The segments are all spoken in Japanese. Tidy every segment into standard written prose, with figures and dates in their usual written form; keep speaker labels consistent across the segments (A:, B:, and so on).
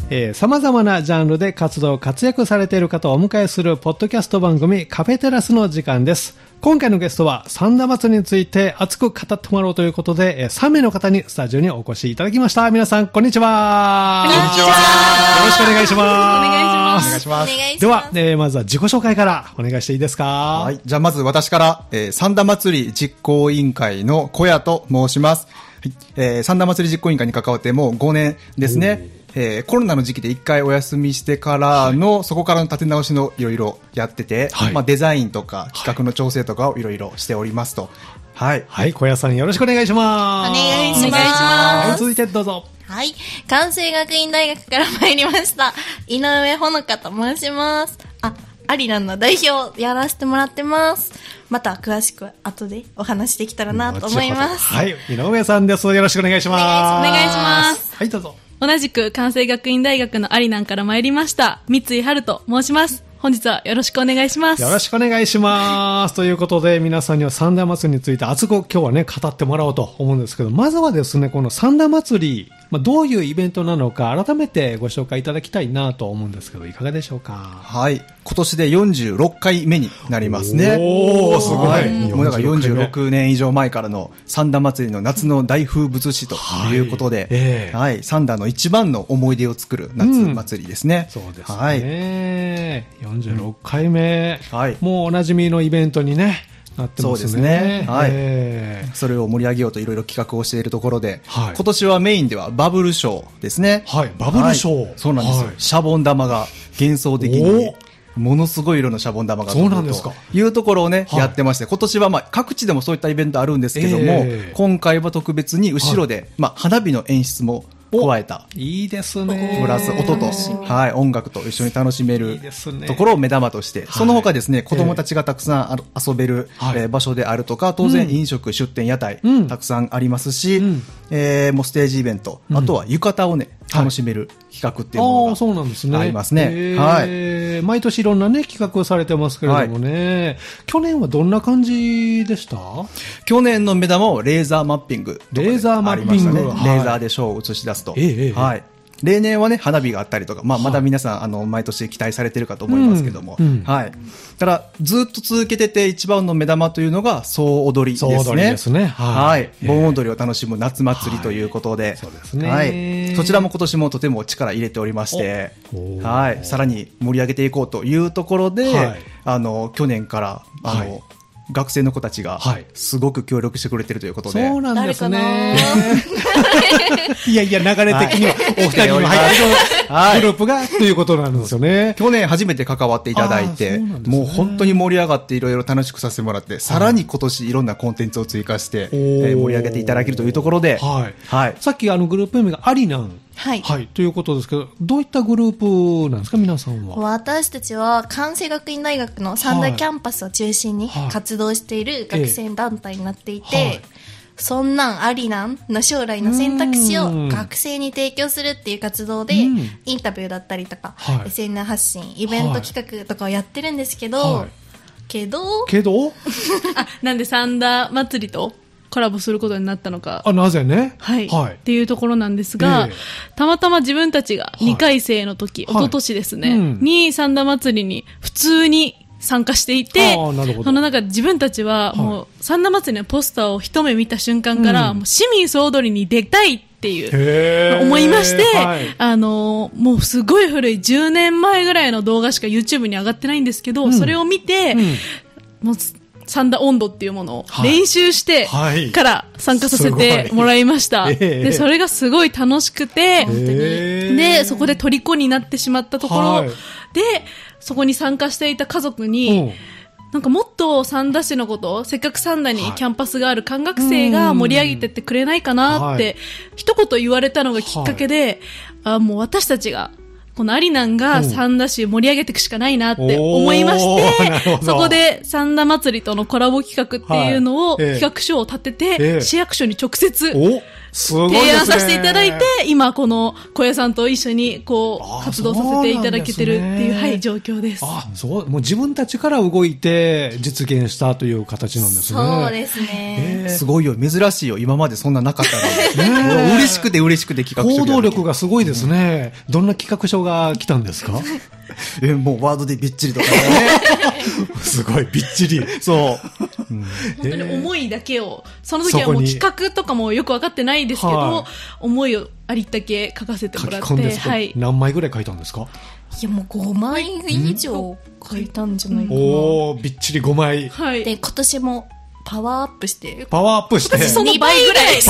A: 様々なジャンルで活躍されている方をお迎えするポッドキャスト番組カフェテラスの時間です。今回のゲストは三田祭りについて熱く語ってもらおうということで、3名の方にスタジオにお越しいただきました。皆さんこんにちは。
B: こんにちは。
A: よろしくお願いします。
B: お願いします。
C: お願いします。
A: では、まずは自己紹介からお願いしていいですか。
C: はい。じゃあまず私から、三田祭り実行委員会の小谷と申します。はい。三田祭り実行委員会に関わってもう5年ですね。コロナの時期で1回お休みしてからの、はい、そこからの立て直しのいろいろやってて、はい、デザインとか企画の調整とかをいろいろしておりますと。はい。
A: はい、小谷さんよろしくお願いします。
B: お願いします。
A: はい、続いてどうぞ。
B: はい。関西学院大学から参りました。井上ほのかと申します。アリランの代表やらせてもらってます。また詳しく後でお話できたらなと思います。
A: はい。井上さんです。よろしくお願いします。
B: お願いします。
A: はい、どうぞ。
D: 同じく関西学院大学のアリナンから参りました三井春と申します。本日はよろしくお願いします。
A: よろしくお願いします。ということで皆さんには三田祭りについて熱く今日はね語ってもらおうと思うんですけど、まずはですねこの三田祭り、どういうイベントなのか改めてご紹介いただきたいなと思うんですけどいかがでしょうか。
C: はい。今年で46回目になりますね。
A: おー、すごい。はい、
C: もうだから46年以上前からの三田祭りの夏の大風物詩ということで、はい。三田の一番の思い出を作る夏祭りですね。
A: そうですね。はい。46回目、はい。もうおなじみのイベントにね、なってますね。
C: そうですね。はい。それを盛り上げようといろいろ企画をしているところで、はい、今年はメインではバブルショーですね。
A: はい。バブルショー。はい、
C: そうなんですよ。シャボン玉が幻想的に。ものすごい色のシャボン玉が飛ぶというところをね、やってまして、今年は各地でもそういったイベントあるんですけども、今回は特別に後ろで、花火の演出も加えた。
A: いいですね。
C: プラス音と、はい、音楽と一緒に楽しめるところを目玉として、その他ですね、子供たちがたくさん遊べる場所であるとか、当然飲食、出店、屋台、たくさんありますし、もうステージイベント、あとは浴衣をね、楽しめる企画っていうのがありますね。はい。
A: 毎年いろんなね、企画をされてますけれどもね、去年はどんな感じでした？
C: 去年の目玉をレーザーマッピング。
A: レーザーマッピング。
C: レーザーでショーを映し出すと。はい。例年はね、花火があったりとか、まだ皆さん、毎年期待されてるかと思いますけども、はい。ただ、ずっと続けてて一番の目玉というのが、総踊りですね。
A: 総踊りですね。
C: はい。盆踊りを楽しむ夏祭りということで、
A: そうですね。
C: はい。そちらも今年もとても力入れておりまして、はい。さらに盛り上げていこうというところで、去年から、学生の子たちがすごく協力してくれてるということで。
A: そうなんですね。いやいや、流れ的にはお二人にも入ってるグループがということなんですよね。
C: 去年初めて関わっていただいて、もう本当に盛り上がっていろいろ楽しくさせてもらって、さらに今年いろんなコンテンツを追加して盛り上げていただけるというところで、
A: さっきグループ名がアリナン。はい。はい。ということですけど、どういったグループなんですか、皆さんは。
B: 私たちは、関西学院大学の三大キャンパスを中心に活動している学生団体になっていて、そんなんありなんの将来の選択肢を学生に提供するっていう活動で、インタビューだったりとか、SNS 発信、イベント企画とかをやってるんですけど、
D: なんで三田祭りとコラボすることになったのか。
A: なぜね。
D: はい。っていうところなんですが、たまたま自分たちが2回生の時、一昨年ですね、に三田祭りに普通に参加していて、その中で自分たちはもう三田祭りのポスターを一目見た瞬間から、もう市民総踊りに出たいっていう思いまして、もうすごい古い10年前ぐらいの動画しか YouTube に上がってないんですけど、それを見て、もう三田音頭っていうものを練習してから参加させてもらいました。で、それがすごい楽しくて、で、そこで虜になってしまったところで、そこに参加していた家族に、なんかもっと三田市のことを、せっかく三田にキャンパスがある関学生が盛り上げてってくれないかなって、一言言われたのがきっかけで、もう私たちが、このアリナンが三田市盛り上げていくしかないなって思いまして、そこで三田祭りとのコラボ企画っていうのを、企画書を立てて、市役所に直接
A: すごいですね。
D: 提案させていただいて、今この小屋さんと一緒にこう活動させていただけてるっていう、はい、状況です。
A: そう、もう自分たちから動いて実現したという形なんですね。
B: そうですね。
C: すごいよ、珍しいよ。今までそんななかったので。嬉しくて企画書。
A: 行動力がすごいですね。どんな企画書が来たんですか？
C: もうワードでびっちりとかね。
A: すごい、びっちり。
C: そう。
D: 本当に思いだけを、その時はもう企画とかもよく分かってないですけど、思いをありったけ書かせてもらって。
A: はい。何枚ぐらい書いたんですか？
B: いや、もう5枚以上書いたんじゃないかな。
A: びっちり5枚。
B: はい。で、今年もパワーアップして。
A: パワーアップして。
B: その倍ぐらい。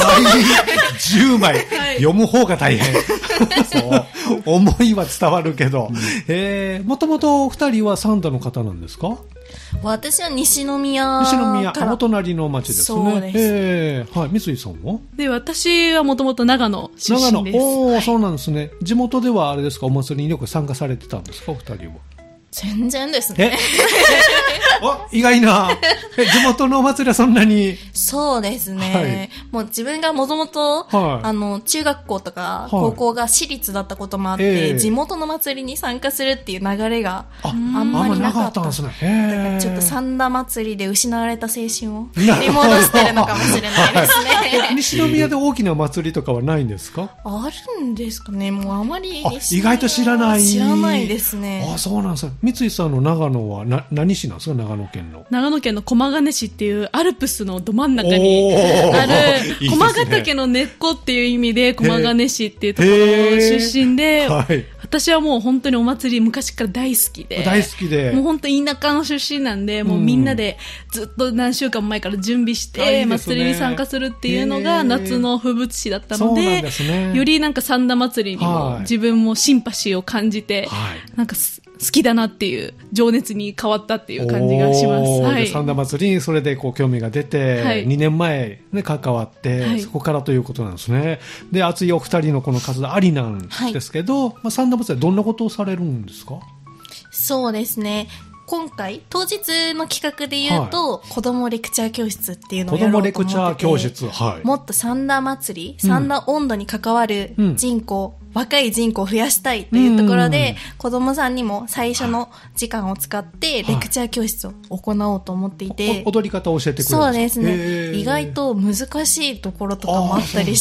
A: 10枚。読む方が大変。そう。思いは伝わるけど。もともと2人は三田の方なんですか？
B: 私は西宮から。
A: お隣の町ですね。
B: そうです。
A: はい。三井さんも？
D: で、私はもともと長野出身です。
A: そうなんですね。地元ではあれですか、お祭りによく参加されてたんですか、お二人は？
B: 全然ですね。
A: 意外な。地元のお祭りはそんなに。
B: そうですね。もう自分がもともと、中学校とか高校が私立だったこともあって、地元の祭りに参加するっていう流れがあんまりなかったんですね。だからちょっと三田祭りで失われた青春を取り戻してるのかもしれないですね。
A: 西宮で大きな祭りとかはないんですか？
B: あるんですかね。もうあまり
A: 意外と知らない。
B: 知らないですね。
A: そうなんですよ。三井さんの長野は何市なんですか？長野県の
D: 駒ヶ根市っていうアルプスのど真ん中にある駒ヶ岳の根っこっていう意味で駒ヶ根市っていうところ出身で、私はもう本当にお祭り昔から大好きでもう本当に田舎の出身なんで、もうみんなでずっと何週間前から準備して祭りに参加するっていうのが夏の風物詩だったので、よりなんか三田祭りにも自分もシンパシーを感じて、なんか好きだなっていう情熱に変わったっていう感じがします。
A: 三田祭りにそれでこう興味が出て、2年前ね関わって、そこからということなんですね。で、熱いお二人のこの活動ありなんですけど、三田祭りはどんなことをされるんですか？
B: そうですね。今回当日の企画で言うと、子どもレクチャー教室っていうのをやろうと思ってて、子どもレクチャー教室、もっと三田祭り、三田温度に関わる人口、若い人口を増やしたいというところで、子供さんにも最初の時間を使ってレクチャー教室を行おうと思っていて、
A: 踊り方を教えてくれるんですか？
B: そうですね。意外と難しいところとかもあったりして、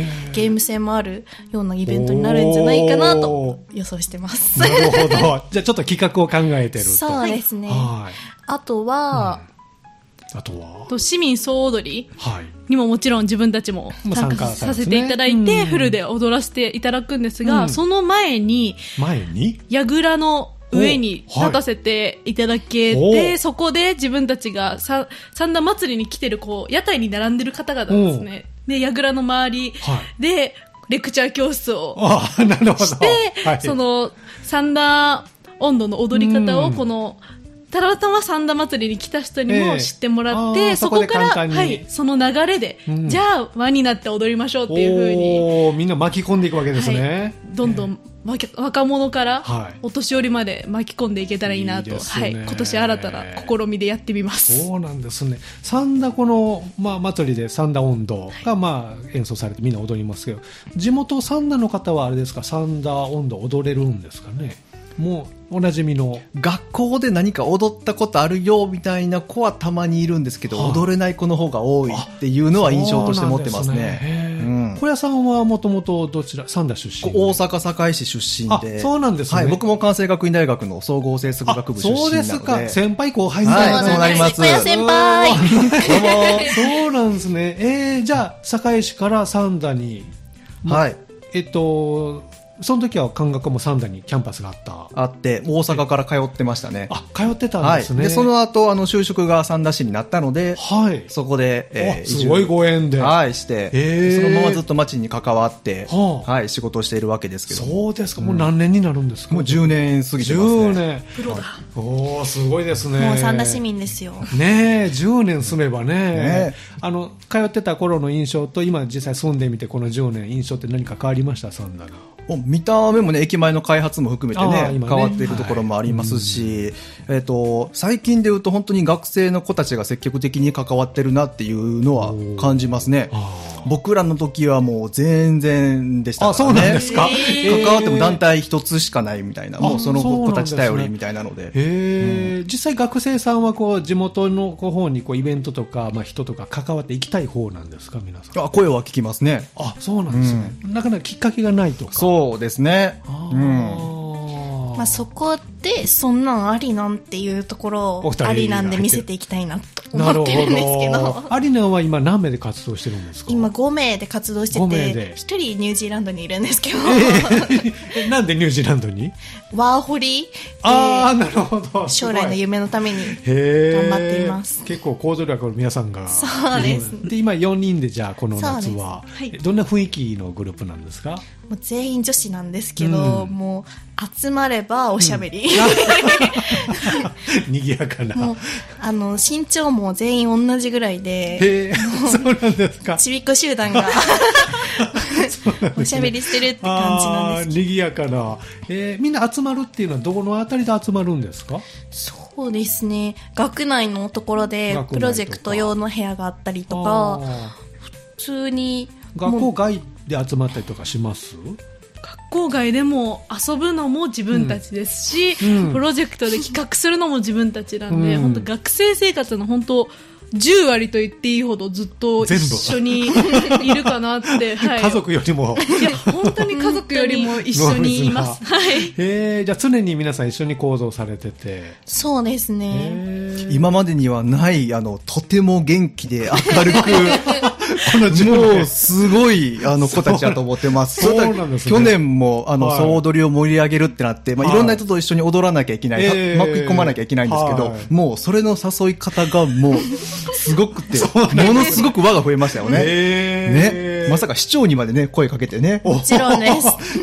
B: ゲーム性もあるようなイベントになるんじゃないかなと予想してます。
A: なるほど。じゃあちょっと企画を考えてると。
B: そうですね。あとは、
D: 市民総踊りにももちろん自分たちも参加させていただいて、フルで踊らせていただくんですが、その前に櫓の上に立たせていただけて、そこで自分たちが三田祭りに来てるこう屋台に並んでる方々ですね。で、櫓の周りでレクチャー教室をして、その三田温度の踊り方をこのたまたま三田祭りに来た人にも知ってもらって、そこからその流れで、じゃあ輪になって踊りましょうっていう風に
A: みんな巻き込んでいくわけですね。
D: どんどん若者からお年寄りまで巻き込んでいけたらいいなと、今年新たな試みでやってみます。
A: そうなんですね。三田この、祭りで三田音頭が演奏されてみんな踊りますけど、地元三田の方はあれですか、三田音頭踊れるんですかね？もうおなじみの
C: 学校で何か踊ったことあるよみたいな子はたまにいるんですけど、踊れない子の方が多いっていうのは印象として持ってますね。
A: 小屋さんはもともとどちら、三田出身？
C: 大阪堺市出身で。
A: そうなんですね。
C: 僕も関西学院大学の総合制作学部出身なので。
A: そうですか。先輩後輩みたいな。
C: そうなります。
B: 小屋先輩。
A: そうなんですね。じゃあ堺市から三田に。その時は漢学も三田にキャンパスがあって、
C: 大阪から通ってましたね。
A: 通ってたんですね。
C: で、その後、就職が三田市になったので、そこで、
A: すごいご縁で。
C: して、そのままずっと町に関わって、仕事をしているわけですけど。
A: そうですか。もう何年になるんですか？
C: もう10年過ぎてますね。
A: 10年。
B: プロだ。
A: すごいですね。
B: もう三田市民ですよ。
A: ねえ、10年住めばね。通ってた頃の印象と今実際住んでみてこの10年印象って何か変わりました？三田の。
C: 見た目もね、駅前の開発も含めてね、変わっているところもありますし、最近で言うと本当に学生の子たちが積極的に関わってるなっていうのは感じますね。 僕らの時はもう全然でしたからね。
A: そうなんですか。
C: 関わっても団体一つしかないみたいな、もうその子たち頼りみたいなので。
A: 実際学生さんはこう地元の方にこうイベントとか、人とか関わっていきたい方なんですか、皆さん。
C: 声は聞きますね。
A: そうなんですね。なかなかきっかけがないとか。
C: そうですね。
B: そこでそんなんありなんていうところをありなんで見せていきたいなと思ってるんですけど。
A: ありなんは今何名で活動してるんですか？
B: 今5名で活動してて、1人ニュージーランドにいるんですけど。
A: なんでニュージーランドに？
B: ワーホリ
A: なるほど。
B: 将来の夢のために頑張っています。
A: 結構行動力の皆さんが。
B: そうです。
A: で、今4人でじゃあこの夏は、どんな雰囲気のグループなんですか？
B: もう全員女子なんですけど、もう集まればおしゃべり。
A: 賑やかな。
B: もう身長も全員同じぐらいで。
A: そうなんですか。
B: ちびっこ集団がおしゃべりしてるって感じなんです。
A: 賑やかな。みんな集まるっていうのはどこのあたりで集まるんですか？
B: そうですね。学内のところでプロジェクト用の部屋があったりとか、普通に
A: 学校外で集まったりとかします？
D: 学校外でも遊ぶのも自分たちですし、プロジェクトで企画するのも自分たちなんで、本当学生生活の本当10割と言っていいほどずっと一緒にいるかなって、
A: 家族よりも。
D: いや、本当に家族よりも一緒にいます。
A: じゃあ常に皆さん一緒に行動されてて。
B: そうですね。
C: 今までにはない、とても元気で明るく、もうすごい子たちだと思ってます。
A: そうなんですね。
C: 去年も総踊りを盛り上げるってなって、いろんな人と一緒に踊らなきゃいけない、巻き込まなきゃいけないんですけど、もうそれの誘い方がもうすごくて、ものすごく輪が増えましたよね。まさか市長にまでね、声かけてね。
B: もちろんです。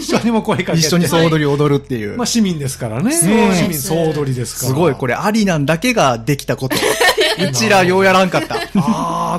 A: 市長にも声かけて。
C: 一緒に総踊りを踊るっていう。
A: 市民ですからね。市民総踊りですから。
C: すごい、これありなんだけができたこと。うちらようやらんかった。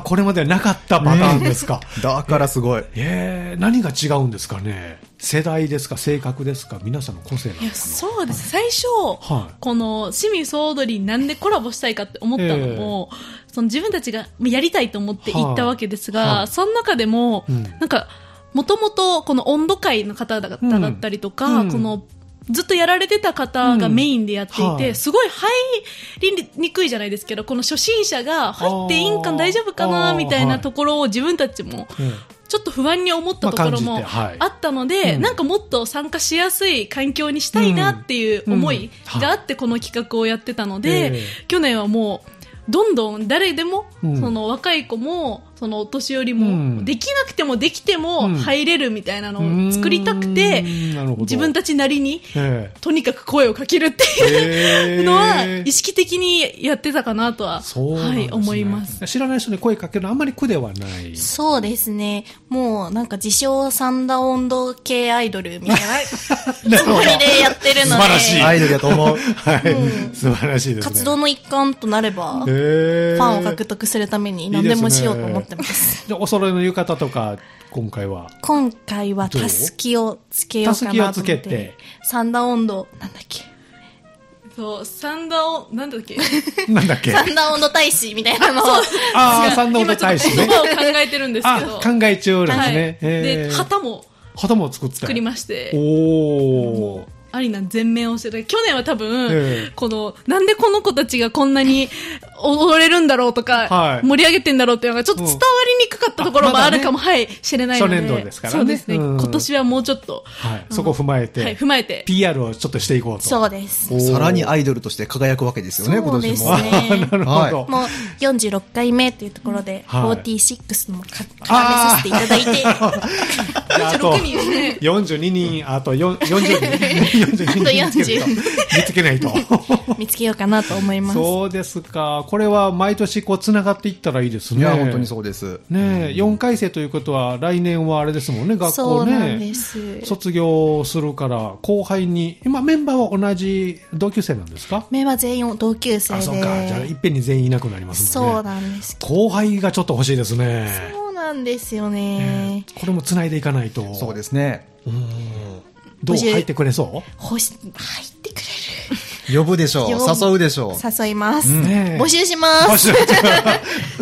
A: これまではなかったパターンですか。
C: だからすごい。
A: 何が違うんですかね。世代ですか、性格ですか、皆さんの個性なのかな。
D: そうです。最初、この市民総踊りなんでコラボしたいかって思ったのも、その自分たちがやりたいと思って行ったわけですが、その中でも、なんか、もともとこの温度会の方だったりとか、このずっとやられてた方がメインでやっていて、すごい入りにくいじゃないですけど、この初心者が入っていいんか大丈夫かなみたいなところを自分たちもちょっと不安に思ったところもあったので、なんかもっと参加しやすい環境にしたいなっていう思いがあってこの企画をやってたので、去年はもうどんどん誰でも、その若い子もそのお年寄りも、できなくてもできても入れるみたいなのを作りたくて、自分たちなりに、とにかく声をかけるっていうのは意識的にやってたかなとは、思います。
A: 知らない人に声かけるのはあんまり苦ではない。
B: そうですね。もうなんか自称三田温度系アイドルみたいなつもりでやってるので。素
A: 晴らしい。
C: アイドルだと思う。
A: 素晴らしいですね。
B: 活動の一環となれば、ファンを獲得するために何でもしようと思ってます。
A: じゃあお揃いの浴衣とか今回は
B: たすきをつけようかなと思って。たすきをつけて三段温度なんだっけ。
D: そう三段なんだっけ。
A: なんだっけ。
B: 三段温度大使みたいなのを。
A: 三段温度大使ね。
D: 今ちょっと言葉を考えてるんですけど。
A: 考え中なんですね。
D: で旗も作りまして。おー。アリナ全面をしてて、去年は多分、なんでこの子たちがこんなに踊れるんだろうとか、盛り上げてんだろうっていうのがちょっと伝わりにくかったところもあるかも、しれないので。
A: 初年度ですからね。
D: そうですね。今年はもうちょっと。
A: そこを踏まえて。PR をちょっとしていこうと。
B: そうです。
C: さらにアイドルとして輝くわけですよね、今年も。
B: そうですね。
A: なるほど。
B: もう46回目っていうところで、46のも絡めさせていただいて。
D: 46人ですね。
A: 42人、あと40人。見つけないと
B: 見つけようかなと思います。
A: そうですか。これは毎年こうつながっていったらいいですね。
C: いや本当にそうです
A: ね。4回生ということは来年はあれですもんね、学校ね。
B: そうなんです。
A: 卒業するから後輩に今メンバーは同じ同級生なんですか？
B: メンバー全員同級生で。
A: そうか。じゃあいっぺんに全員いなくなりますもんね。
B: そうなんです。
A: 後輩がちょっと欲しいですね。
B: そうなんですよね。
A: これもつないでいかないと。
C: そうですね。
A: どう入ってくれそう？
B: 入ってくれる。
C: 呼ぶでしょう。誘うでしょう。
B: 誘います。募集します。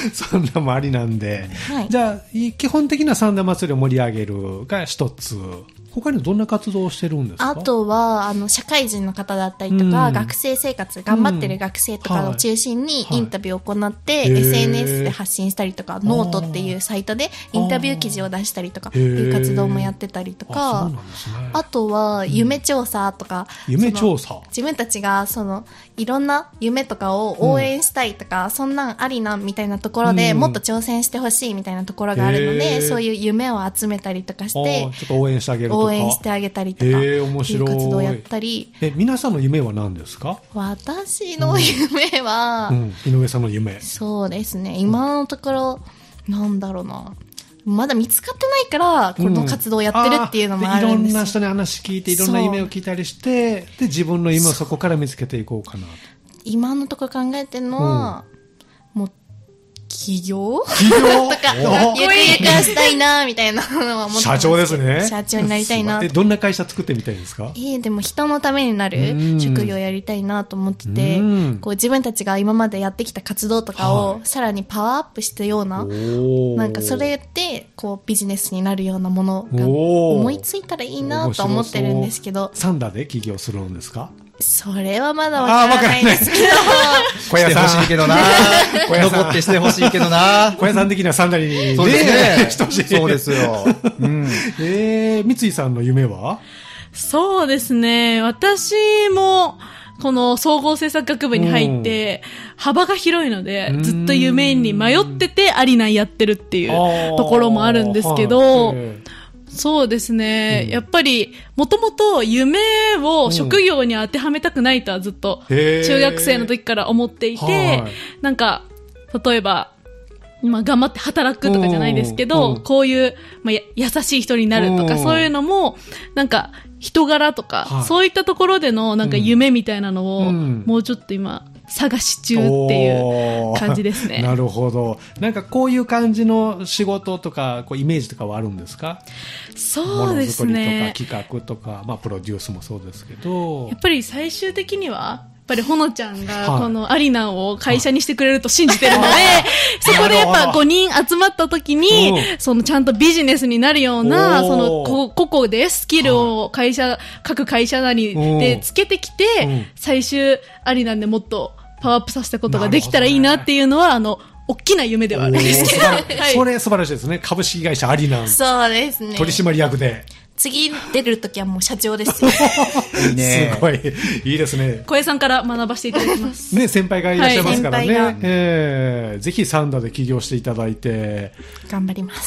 A: そんなもありなんで。
B: はい、
A: じゃあ、基本的な三田祭りを盛り上げるが一つ。他にどんな活動をしてるんですか？
B: あとは、社会人の方だったりとか、学生生活、頑張ってる学生とかを中心にインタビューを行って、SNS で発信したりとか、ノートっていうサイトでインタビュー記事を出したりとか、いう活動もやってたりとか、あとは、夢調査とか、
A: 夢調査？
B: 自分たちが、いろんな夢とかを応援したいとか、そんなんありな、みたいなところで、もっと挑戦してほしいみたいなところがあるので、そういう夢を集めたりとかして、
A: ちょっと応援してあげるとか。
B: 応援してあげたりとか、いう活動をやったり。
A: 皆さんの夢は何ですか？
B: 私の夢は、
A: 井上さんの夢。
B: そうですね。今のところ、なんだろうな。まだ見つかってないから、この活動をやってるっていうのもあるんです。
A: いろんな人に話聞いて、いろんな夢を聞いたりして、で、自分の夢をそこから見つけていこうかなと。
B: 今のところ考えてるのは、もう、起業とか、ゆくゆくはしたいな、みたいなのは思ってます。
A: 社長ですね。
B: 社長になりたいな。
A: どんな会社作ってみたいですか？
B: でも人のためになる職業をやりたいなと思ってて、こう自分たちが今までやってきた活動とかをさらにパワーアップしたような、なんかそれでこうビジネスになるようなものが思いついたらいいなと思ってるんですけど。
A: サンダーで起業するんですか？
B: それはまだわからないですけど。
C: 小屋さん欲しいけどな。残ってして欲しいけどな。
A: 小屋さん的にはサンダーに。
C: そうですね。
A: してほしい。
C: そうですよ。
A: 三井さんの夢は？
D: そうですね。私も、この総合政策学部に入って、幅が広いので、ずっと夢に迷ってて、アリナやってるっていうところもあるんですけど、そうですね。やっぱり、もともと夢を職業に当てはめたくないとはずっと、中学生の時から思っていて、なんか、例えば、頑張って働くとかじゃないですけど、こういう、優しい人になるとか、そういうのも、なんか、人柄とか、そういったところでの、なんか夢みたいなのを、もうちょっと今、探し中っていう感じですね。
A: なるほど。なんかこういう感じの仕事とか、こうイメージとかはあるんですか？
D: そうですね。
A: ものづくりとか企画とか、プロデュースもそうですけど。
D: やっぱり最終的には、やっぱりほのちゃんがこのアリナを会社にしてくれると信じてるので、そこでやっぱ5人集まった時に、そのちゃんとビジネスになるような、その個々でスキルを各会社なりでつけてきて、最終アリナでもっとパワーアップさせたことができたらいいなっていうのは、大きな夢ではあるんですけど。
A: それ素晴らしいですね。株式会社アリナ。
B: そうですね。
A: 取締役で。
B: 次出るときはもう社長ですよ。
C: いいね。
A: すごい。いいですね。
D: 小江さんから学ばせていただきます。
A: ね、先輩がいらっしゃいますからね。ぜひサンダーで起業していただいて。
B: 頑張ります。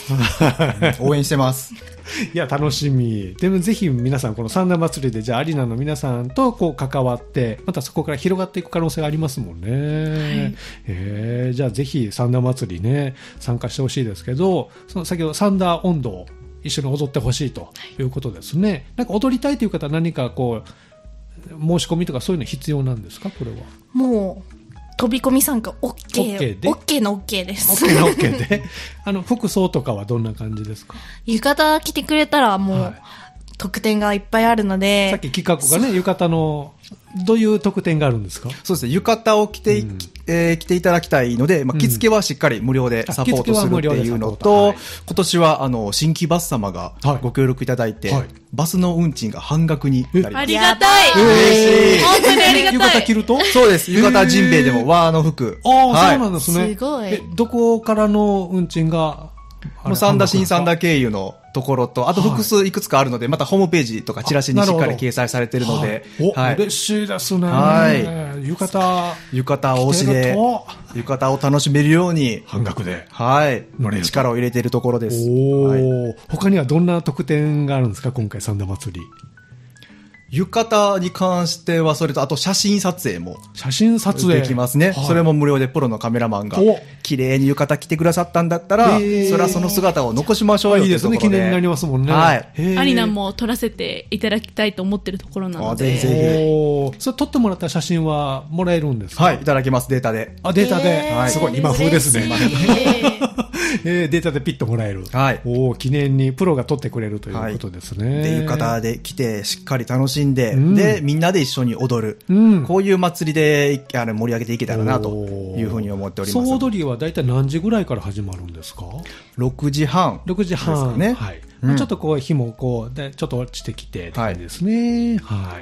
C: 応援してます。
A: いや、楽しみ。でもぜひ皆さん、このサンダー祭りで、じゃあアリナの皆さんとこう関わって、またそこから広がっていく可能性がありますもんね。じゃあぜひサンダー祭りね、参加してほしいですけど、その先ほどサンダー音頭、一緒に踊ってほしいということですね。なんか踊りたいという方は何かこう、申し込みとかそういうの必要なんですか、これは。
B: もう、飛び込み参加 OK。OK の OK です。
A: OK の OK で。服装とかはどんな感じですか？
B: 浴衣着てくれたらもう、特典がいっぱいあるので。
A: さっき企画がね、浴衣の、どういう特典があるんですか？
C: そうですね。浴衣を着ていただきたいので、着付けはしっかり無料でサポートするっていうのと、今年は新規バス様がご協力いただいて、バスの運賃が半額になります。
D: ありがたい。
C: 嬉しい。
D: 本当にありがたい。
A: 浴衣着ると？
C: そうです。浴衣ジンベエでも和の服。
A: そうなんですね。
B: すごい。
A: どこからの運賃が？
C: 三田新三田経由のところと、あと複数いくつかあるので、またホームページとかチラシにしっかり掲載されているので。
A: 嬉しいですね。浴衣
C: 推しで、浴衣を楽しめるように。
A: 半額で。
C: 力を入れているところです。
A: 他にはどんな特典があるんですか、今回サンダー祭り。
C: 浴衣に関してはそれと、あと写真撮影もできますね。それも無料でプロのカメラマンが綺麗に浴衣着てくださったんだったら、それはその姿を残しましょうよというところで。
A: いいですね、記念になりますもんね。
D: アリナも撮らせていただきたいと思ってるところなので。
C: ぜひぜ
A: ひ。それ撮ってもらった写真はもらえるんですか？
C: はい、いただけます、データで。
A: データで。すごい、今風ですね。 データでピッともらえる。
C: はい。
A: 記念にプロが取ってくれるということですね。
C: っていう方で来て、しっかり楽しんで、で、みんなで一緒に踊る。こういう祭りで盛り上げていけたらな、というふうに思っております。
A: 総踊りはだいたい何時ぐらいから始まるんですか
C: ？6時半。
A: 6時半。
C: ですね。
A: はい。ちょっと日もでちょっと落ちてきてって感じですね。はい。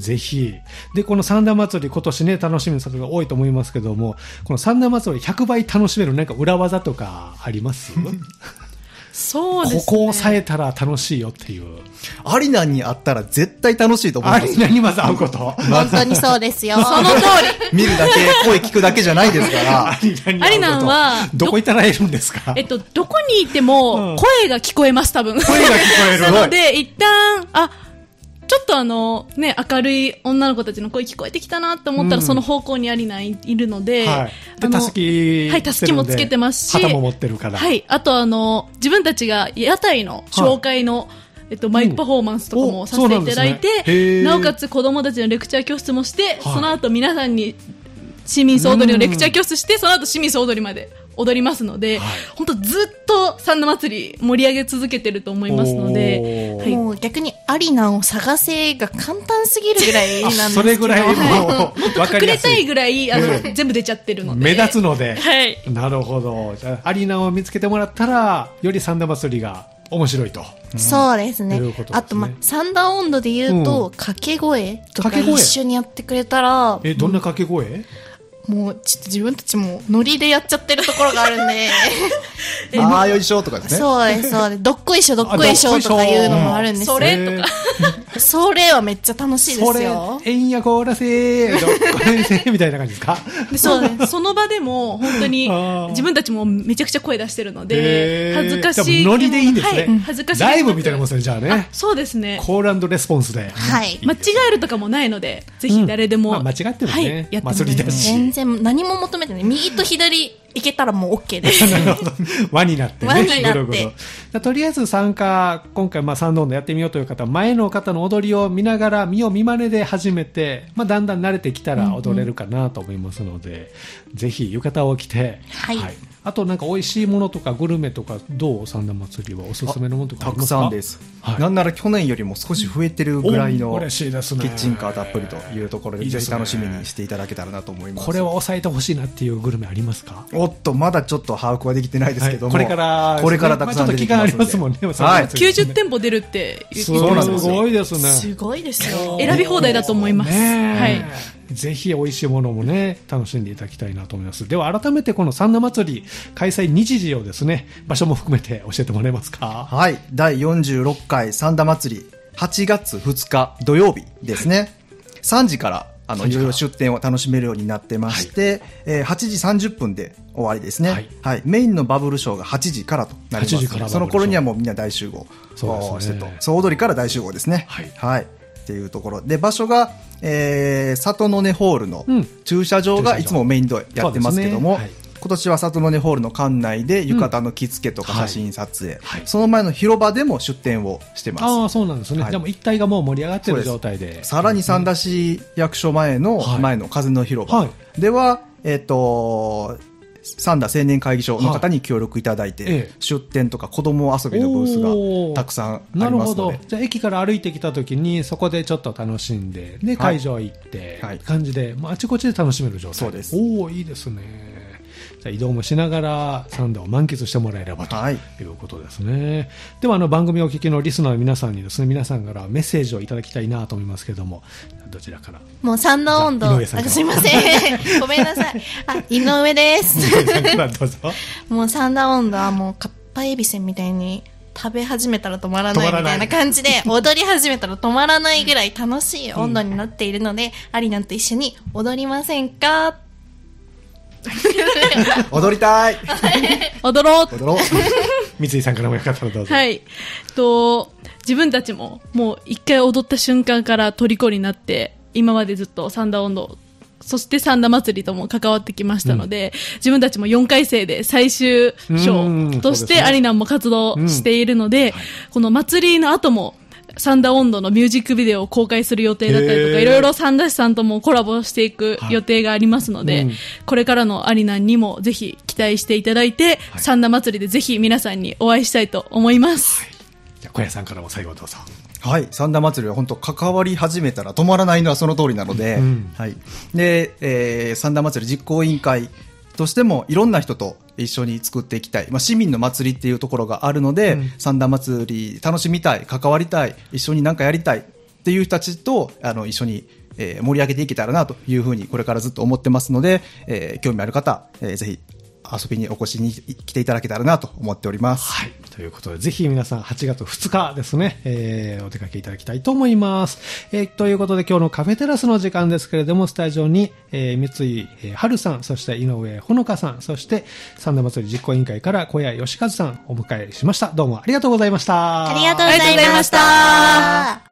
A: ぜひ。で、この三田祭り今年ね、楽しみな方が多いと思いますけども、この三田祭り100倍楽しめるなんか裏技とかあります？
D: そうですね。
A: ここをさえたら楽しいよっていう。
C: アリナに会ったら絶対楽しいと思います。
A: アリナにまず会うこと。
B: 本当にそうですよ。
D: その通り。
C: 見るだけ、声聞くだけじゃないですから。
A: アリナは、どこ行ったらいるんですか？
D: どこにいても、声が聞こえます、多分。
A: 声が聞こえる。
D: なので、一旦、ちょっとね、明るい女の子たちの声聞こえてきたなって思ったら、その方向にアリナいるので、
A: はい。で、たすき。
D: はい、たすきもつけてますし、
A: 旗も持ってるから。
D: はい。あと自分たちが屋台の紹介の、マイクパフォーマンスとかもさせていただいて、なおかつ子供たちのレクチャー教室もして、その後皆さんに市民総踊りのレクチャー教室して、その後市民総踊りまで踊りますので、本当ずっと三田祭り盛り上げ続けてると思いますので、
B: はい、もう逆にアリナを探せが簡単すぎるぐらいなんですけど、
A: それぐらいもう
D: 隠れたいぐらい全部出ちゃってるので
A: 目立つので、
D: はい、
A: なるほど。じゃあアリナを見つけてもらったらより三田祭りが面白いと。
B: そうですね。あと三田音頭で言うと、掛け声とか一緒にやってくれたら、
A: どんな掛け声？
B: もうちょっと自分たちもノリでやっちゃってるところがあるんで
C: よいしょとかですね。
B: そうです、そうです。どっこいしょどっこいしょとかいうのもあるんですよ。
D: それとか
B: それはめっちゃ楽しいですよ。
A: それ、えんやこらせー、どっこいせーみたいな感じですか？
D: そうです。その場でも本当に自分たちもめちゃくちゃ声出してるので、恥ずかしい。
A: ノリでいいんですね。
D: はい、恥ずかしい。
A: ライブみたいなもんですね、じゃあね。
D: そうですね。
A: コール&レスポンスで。
B: はい。
D: 間違えるとかもないので、ぜひ誰でも。
A: 間違ってもね、
D: やっても
A: 祭りだし。
B: 全然何も求めてない。右と左いけたらもう OK です。
A: なるほど。輪になってね。
B: 輪になって。
A: とりあえず参加、今回三田音頭やってみようという方は、前の方の踊りを見ながら、見よう見まねで始めて、だんだん慣れてきたら踊れるかなと思いますので、ぜひ浴衣を着て、
B: はい。
A: あとなんか美味しいものとかグルメとかどう三田祭りはおすすめのものとかありますか？
C: たくさんです、はい、なんなら去年よりも少し増えてるぐらいのキッチンカーたっぷりというところでぜひ楽しみにしていただけたらなと思います。
A: これは抑えてほしいなっていうグルメありますか？
C: おっとまだちょっと把握はできてないですけども、
A: これから
C: たくさん出てきますので、
A: ちょっと期間ありますもんね。
D: はい、90店舗出るって言って
A: ます。すごいですね。
B: すごいですよ。
D: 選び放題だと思います。はい。
A: ぜひ美味しいものもね楽しんでいただきたいなと思います。では改めてこの三田祭り開催日時をですね、場所も含めて教えてもらえますか？
C: はい、第46回三田祭り8月2日土曜日ですね。3時からいろいろ出店を楽しめるようになってまして、8時30分で終わりですね。はい、メインのバブルショーが8時からとなりますので、その頃にはもうみんな大集合してと、総踊りから大集合ですね。はい、っていうところで、場所が里の根ホールの駐車場がいつもメインでやってますけども、今年は里の根ホールの館内で浴衣の着付けとか写真撮影、その前の広場でも出店をしてます。
A: ああ、そうなんですね。でも一帯がもう盛り上がってる状態で。
C: さらに三田市役所前の風の広場では、三田青年会議所の方に協力いただいて、出店とか子供遊びのブースがたくさんありますので。なるほど。
A: じゃあ駅から歩いてきた時にそこでちょっと楽しんで、で会場行って感じで、あちこちで楽しめる状態。
C: そうです。
A: おお、いいですね。じゃあ移動もしながら三田を満喫してもらえればということですね。では番組をお聞きのリスナーの皆さんにですね、皆さんからメッセージをいただきたいなと思いますけども、どちらから？
B: もう三田音頭、すいませんごめんなさい。井上です。
A: どうぞ。
B: もう三田音頭はもうかっぱえびせんみたいに食べ始めたら止まらないみたいな感じで踊り始めたら止まらないぐらい楽しい温度になっているので、アリナと一緒に踊りませんか？
C: 踊りたい。
D: 踊ろう。
A: 三井さんからもよかったらどうぞ。
D: はい。自分たちももう一回踊った瞬間から虜になって、今までずっと三田音頭、そして三田祭りとも関わってきましたので、自分たちも4回生で最終章としてアリナも活動しているので、この祭りの後も三田温度のミュージックビデオを公開する予定だったりとか、いろいろ三田市さんともコラボしていく予定がありますので、これからのアリナンにもぜひ期待していただいて、三田祭りでぜひ皆さんにお会いしたいと思います。
A: じゃあ小屋さんからも最後どうぞ。
C: はい。三田祭りは本当関わり始めたら止まらないのはその通りなので、はい。で、三田祭り実行委員会としてもいろんな人と一緒に作っていきたい。市民の祭りっていうところがあるので、三田祭り楽しみたい、関わりたい、一緒に何かやりたいっていう人たちと、一緒に、盛り上げていけたらなというふうにこれからずっと思ってますので、興味ある方、ぜひ遊びにお越しに来ていただけたらなと思っております。
A: はい。ということで、ぜひ皆さん8月2日ですね、お出かけいただきたいと思います。ということで今日のカフェテラスの時間ですけれども、スタジオに、三井春さん、そして井上ほのかさん、そして三田祭り実行委員会から小谷義和さんお迎えしました。どうもありがとうございました。
B: ありがとうございました。